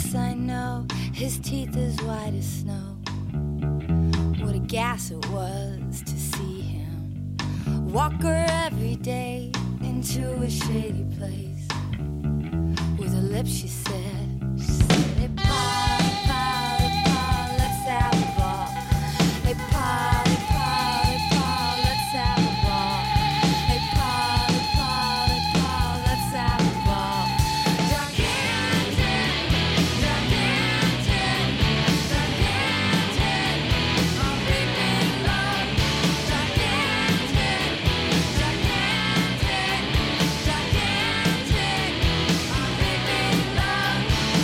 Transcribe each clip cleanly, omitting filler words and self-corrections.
Yes, I know his teeth as white as snow. What a gas it was to see him walk her every day into a shady place. With her lips she said, hey, Paul, let's have a ball. Hey, Paul, let's have a ball. Hey, Paul, let's have a ball. Gigantic, I'm big love. Gigantic, I'm big love.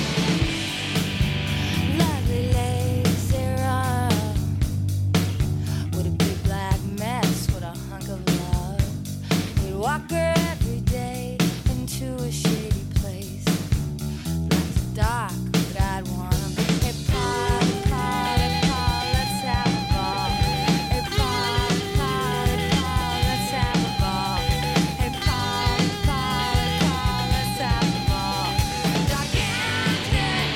Lovely lazy rock with a big black mess, with a hunk of love. We'd walk her every day into a shady place. It's dark, but I'd wanna be. Hey, Paul, let's have a ball. Hey, Paul, let's have a ball. Hey, Paul, let's have a ball. Gigantic,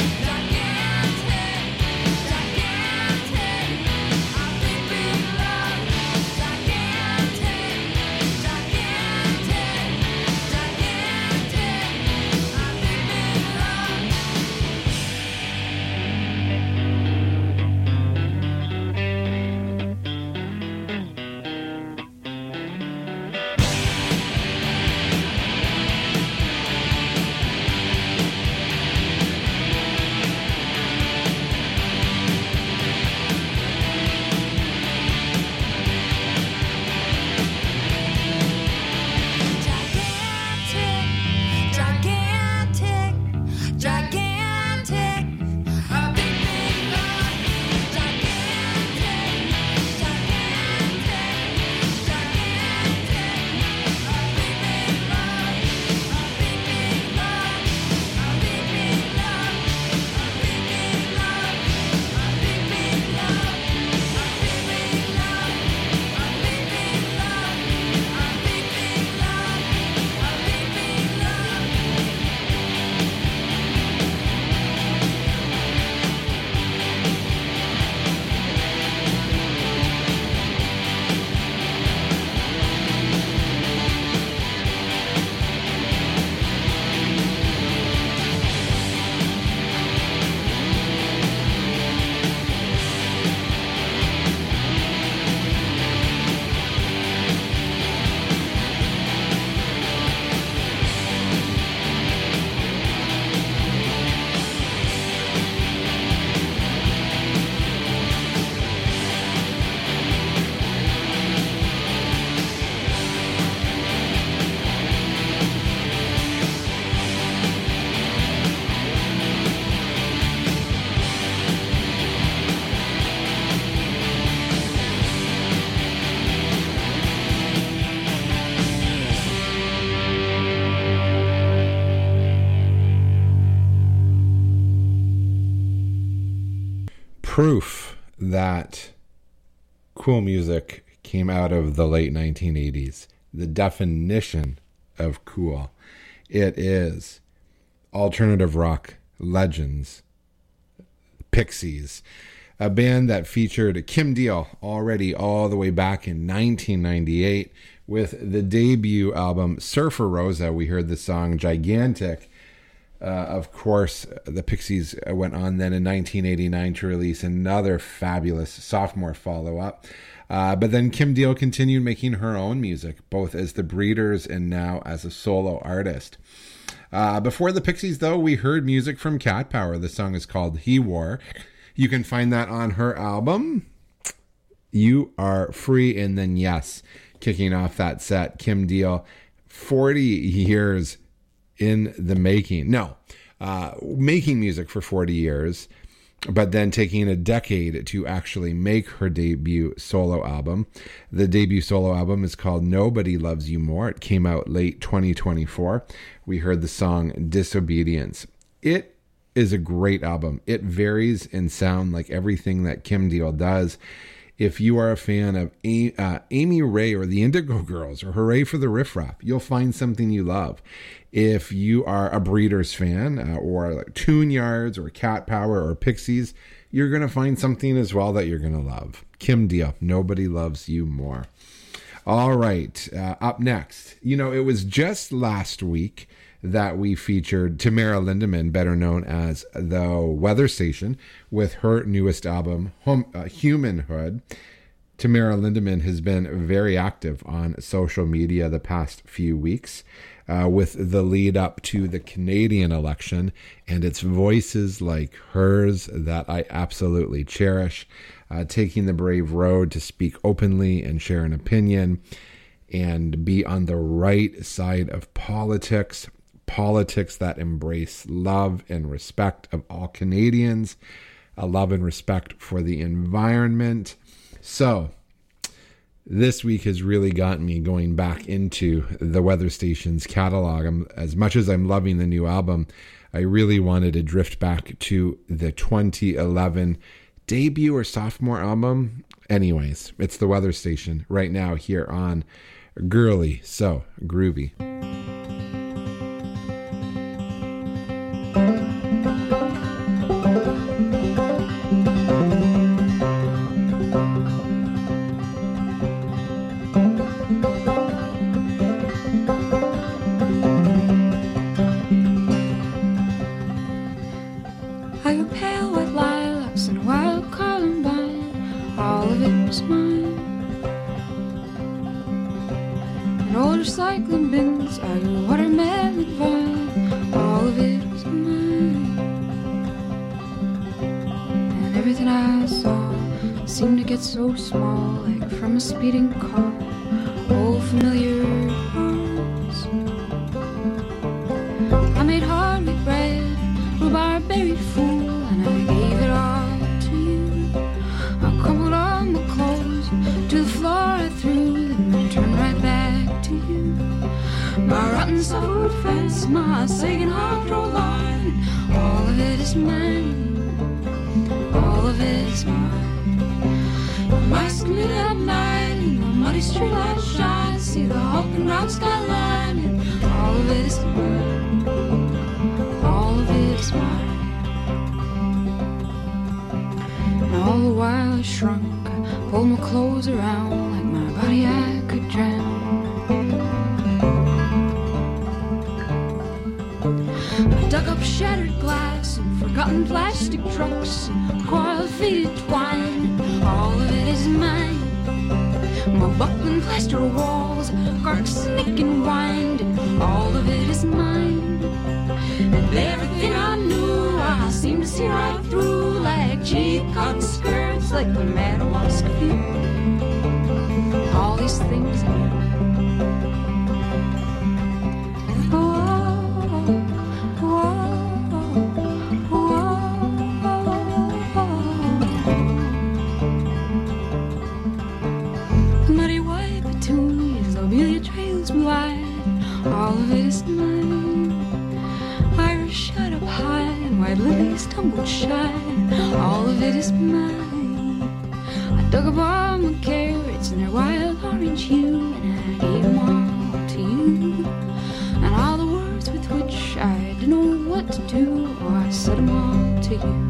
I'm big love. Gigantic, I'm big love. Gigantic, a big love. Gigantic, Proof that cool music came out of the late 1980s. The definition of cool. It is alternative rock legends, Pixies, a band that featured Kim Deal already all the way back in 1998 with the debut album Surfer Rosa. We heard the song Gigantic. Of course, the Pixies went on then in 1989 to release another fabulous sophomore follow-up. But then Kim Deal continued making her own music, both as the Breeders and now as a solo artist. Before the Pixies, though, we heard music from Cat Power. The song is called He War. You can find that on her album, You Are Free. And then, yes, kicking off that set, Kim Deal, 40 years in the making. No, making music for 40 years, but then taking a decade to actually make her debut solo album. The debut solo album is called Nobody Loves You More. It came out late 2024. We heard the song Disobedience. It is a great album. It varies in sound like everything that Kim Deal does. If you are a fan of Amy Ray or the Indigo Girls or Hooray for the Riff Raff, you'll find something you love. If you are a Breeders fan or like Tune Yards or Cat Power or Pixies, you're going to find something as well that you're going to love. Kim Deal, Nobody Loves You More. All right, up next. You know, it was just last week that we featured Tamara Lindemann, better known as The Weather Station, with her newest album, Humanhood. Tamara Lindemann has been very active on social media the past few weeks with the lead up to the Canadian election, and it's voices like hers that I absolutely cherish, taking the brave road to speak openly and share an opinion and be on the right side of politics that embrace love and respect of all Canadians, a love and respect for the environment. So this week has really gotten me going back into the Weather Station's catalog. As much as I'm loving the new album, I really wanted to drift back to the 2011 debut or sophomore album. Anyways, it's the Weather Station right now here on Girly So Groovy. Recycling bins, I got watermelon vine, all of it was mine. And everything I saw seemed to get so small, like from a speeding car, old familiar parts. I made hard wheat bread, rhubarb berry fool, and I gave it all to you. I crumpled all my clothes to the floor I threw them and turned right back to you. My rotten softwood fence, my sagging hydro line, all of it is mine, all of it is mine. My skin at night and the muddy street light shine, see the hulking round skyline, and all of it is mine, all of it is mine. And all the while I shrunk, I pulled my clothes around like my body I could drown. I dug up shattered glass and forgotten plastic trucks and coiled faded twine. All of it is mine. My buckling plaster walls, arsenic and wind, and all of it is mine. And everything I knew, I seemed to see right through, like cheap cotton skirts, like the Madawaska view. All these things I knew. All of it is mine. Iris shut up high and white lilies tumbled shy. All of it is mine. I dug up all my carrots in their wild orange hue, and I gave them all to you. And all the words with which I didn't know what to do, oh, I said them all to you.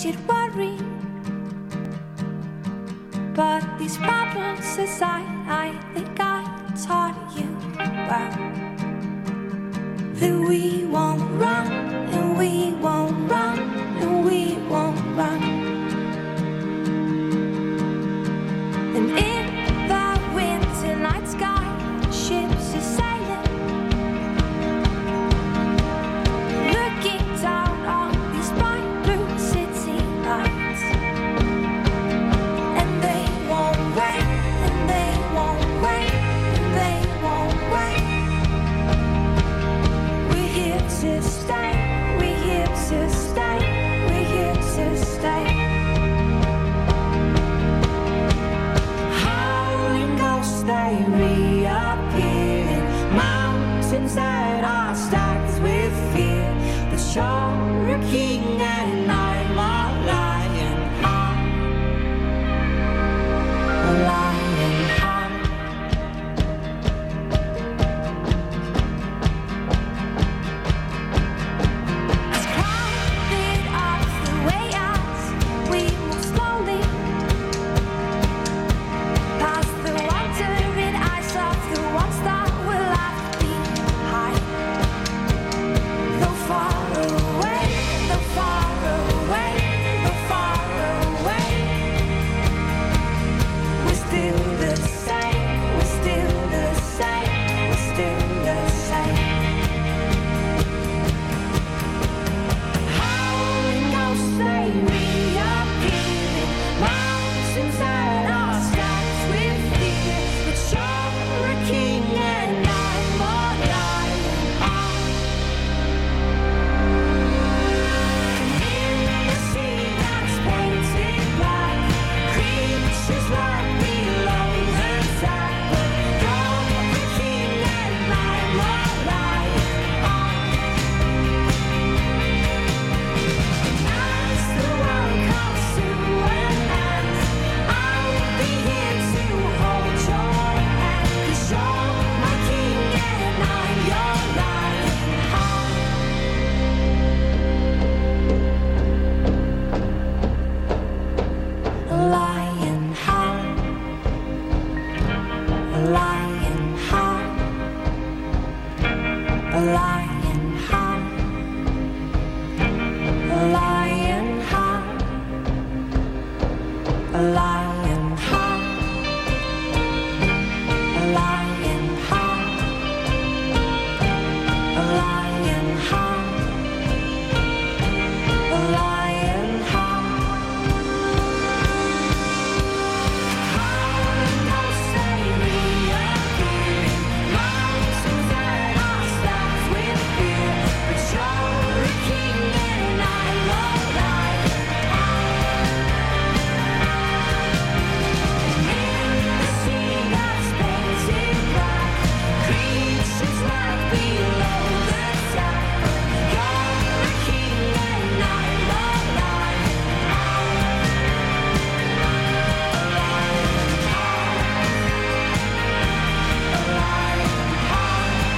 should worry. But these problems aside, I think I taught you well that we won't run, and we won't run, and we won't run. And in the winter night sky, ships are sailing, looking down on these bright blue city lights. And they won't wait, and they won't wait, and they won't wait. We're here to stay, we're here to stay, we're here to stay. Howling ghosts, they reappear, mountains that are stacked with fear. But you're a king and I'm a lion heart, a lion heart. It's crowded up the way out, we move slowly past the wandering eyes of the ones that were left behind. Though far away, though far away, though far away, we're still the same, we're still the same, we're still the same. Howling ghosts, they reappear, mountains that are stacked with fear. But you're a king and I'm a lion heart. In the sea that's painted black, creatures like below the tide. But you're the king and I'm a lion heart. As the world comes to an end, I'll be here to hold your hand. 'Cause you're my king and I'm your lion heart. A lion heart, a lion heart, a lion heart, a lion heart, a lion heart, a lion heart, a lion heart, a lion heart. Howling ghosts, they reappear, mountains that are stacked with fear. But you're a king and I'm a lion heart. In the sea that's painted black, creatures like below the tide. You're a king and I'm a lion heart. A lion heart, a lion heart,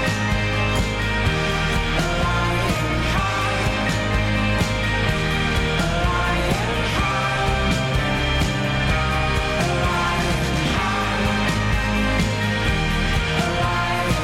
a lion heart, a lion heart, a lion heart, a lion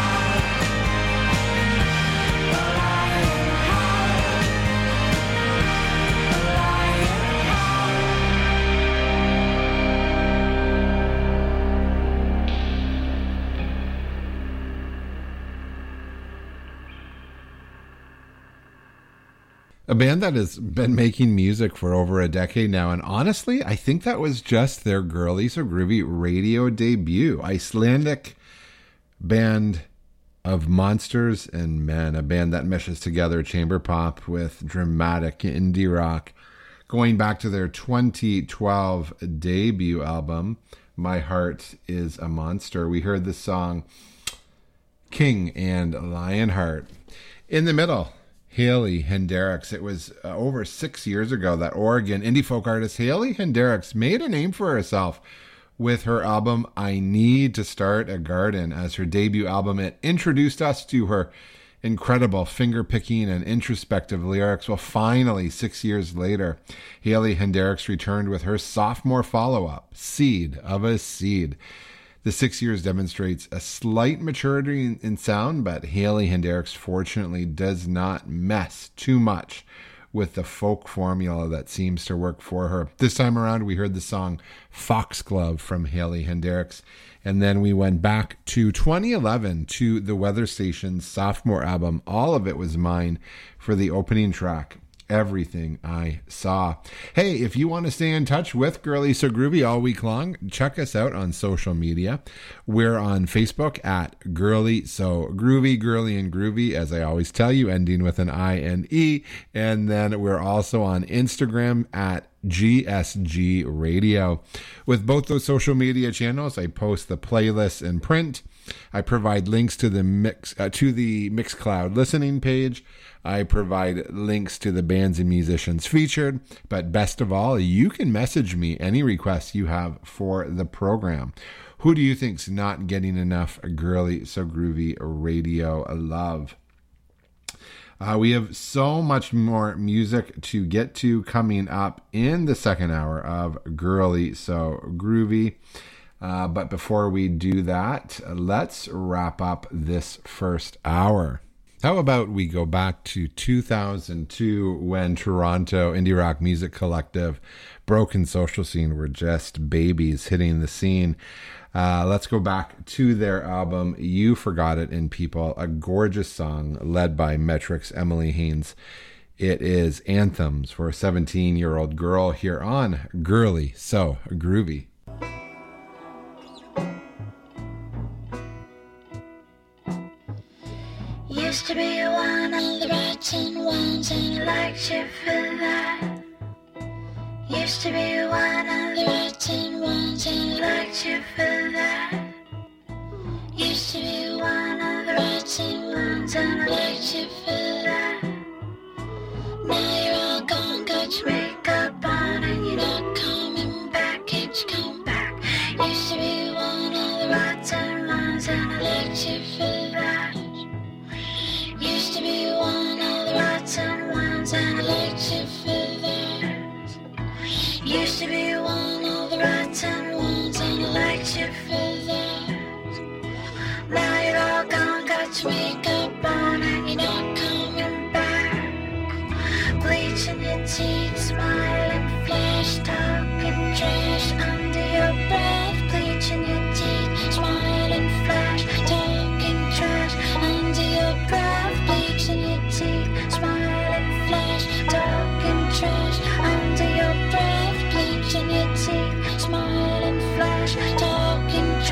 A band that has been making music for over a decade now, and honestly, I think that was just their Girly So Groovy radio debut. Icelandic band of monsters and men, a band that meshes together chamber pop with dramatic indie rock, going back to their 2012 debut album, My Heart Is a Monster. We heard the song King and Lionheart. In the middle, Haley Hendricks. It was over 6 years ago that Oregon indie folk artist Haley Hendricks made a name for herself with her album I Need to Start a Garden as her debut album. It introduced us to her incredible finger-picking and introspective lyrics. Well, finally, 6 years later, Hayley Hendricks returned with her sophomore follow-up, Seed of a Seed. The 6 years demonstrates a slight maturity in sound, but Hayley Hendricks fortunately does not mess too much with the folk formula that seems to work for her. This time around, we heard the song Foxglove from Hayley Hendricks, and then we went back to 2011 to the Weather Station's sophomore album, All of It Was Mine, for the opening track, Everything I Saw. Hey, if you want to stay in touch with Girly So Groovy all week long, check us out on social media. We're on Facebook at Girly So Groovy, Girly and Groovy, as I always tell you, ending with an I-N-E. And then we're also on Instagram at GSG Radio. With both those social media channels, I post the playlists in print. I provide links to the Mixcloud listening page. I provide links to the bands and musicians featured. But best of all, you can message me any requests you have for the program. Who do you think's not getting enough Girly So Groovy radio love? We have so much more music to get to coming up in the second hour of Girly So Groovy. But before we do that, let's wrap up this first hour. How about we go back to 2002 when Toronto indie rock music collective Broken Social Scene were just babies hitting the scene. Let's go back to their album, You Forgot It in People, a gorgeous song led by Metric's Emily Haynes. It is Anthems for a 17-year-old girl here on Girly So Groovy. Used to be one of the rotten ones, and I liked you for that. Used to be one of the rotten ones, and I liked you for that. Used to be one of the rotten ones, and I liked you for that. Now you're all gone, got your makeup on, and you're not coming back. Can't you come back? Used to be one of the rotten ones, and I liked you for that. Used to be one of the rotten ones, and I liked you for that. Used to be one of the rotten ones, and I liked you for that. Now you're all gone, got your makeup on, and you're not coming back. Bleaching your teeth, smiling, flash, talking trash under your breath. Bleaching your teeth, smiling, flash, talking trash under your breath. Bleaching your teeth, smiling, flash, talking trash under your breath. Bleaching your teeth, smiling, flash, talking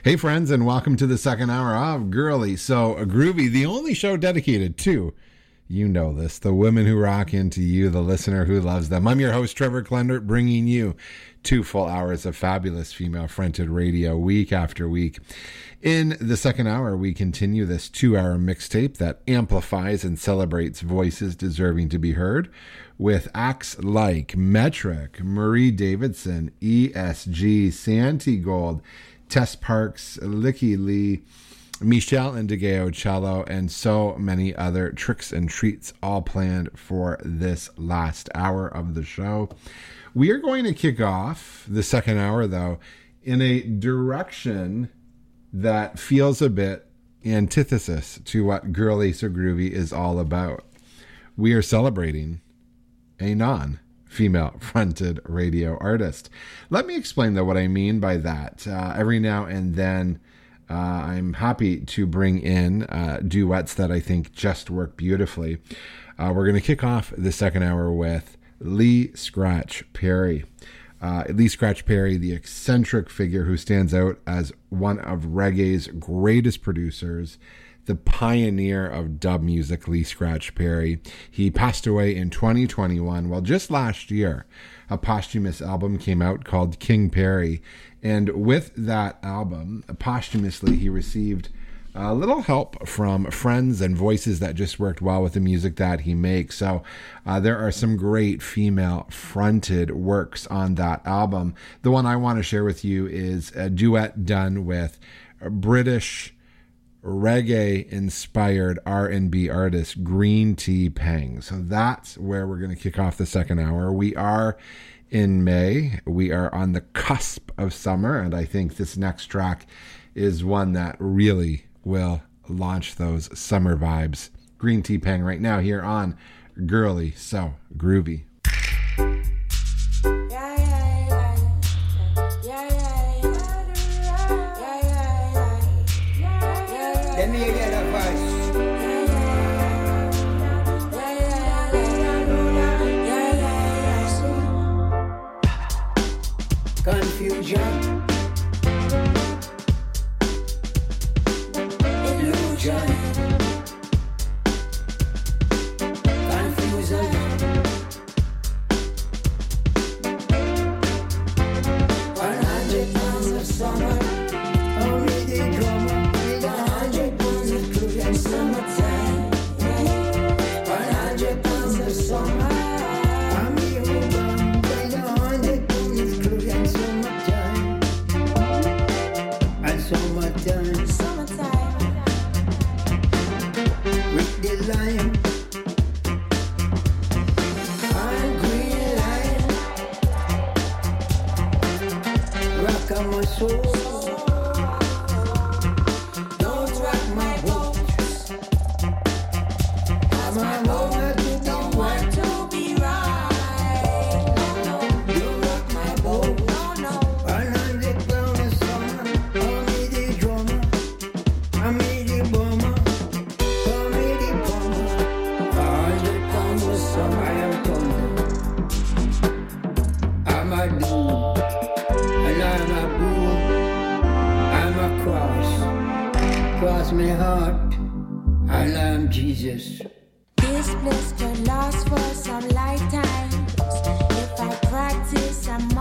Hey friends, and welcome to the second hour of Girly So Groovy, the only show dedicated to, you know this, the women who rock into you, the listener who loves them. I'm your host, Trevor Klendert, bringing you 2 full hours of fabulous female-fronted radio week after week. In the second hour, we continue this 2-hour mixtape that amplifies and celebrates voices deserving to be heard with acts like Metric, Marie Davidson, ESG, Santi Gold, Tess Parks, Licky Lee, Michelle Indigeo Cello, and so many other tricks and treats all planned for this last hour of the show. We are going to kick off the second hour, though, in a direction that feels a bit antithesis to what Girly So Groovy is all about. We are celebrating a non-female fronted radio artist. Let me explain, though, what I mean by that. Every now and then, I'm happy to bring in duets that I think just work beautifully. We're going to kick off the second hour with Lee Scratch Perry. Lee Scratch Perry, the eccentric figure who stands out as one of reggae's greatest producers, the pioneer of dub music, Lee Scratch Perry. He passed away in 2021. Well, just last year, a posthumous album came out called King Perry. And with that album, posthumously, he received a little help from friends and voices that just worked well with the music that he makes. So there are some great female-fronted works on that album. The one I want to share with you is a duet done with a British reggae-inspired R&B artist Green Tea Peng. So that's where we're going to kick off the second hour. We are in May. We are on the cusp of summer, and I think this next track is one that really will launch those summer vibes. Green Tea Peng right now here on Girly So Groovy. Let me get a voice. Confusion, illusion, confusion, 100 pounds of summer, only the drummer, with 100 pounds of crude and summertime, 100 pounds of summer. I'm the urban, with 100 pounds of crude and summertime, and summertime, with the lion, and green lion, rock on my soul. Don't rock my boat. I'm a woman who don't want to be right. You rock my boat. 100 pounds of summer. Call me the drummer. I'm the bomber. Call me the bomber. 100 pounds of summer. I am thunder. I'm a dude. And I'm a bull. I'm a cross my heart, and I'm Jesus. This bliss could last for some lifetimes. If I practice, I'm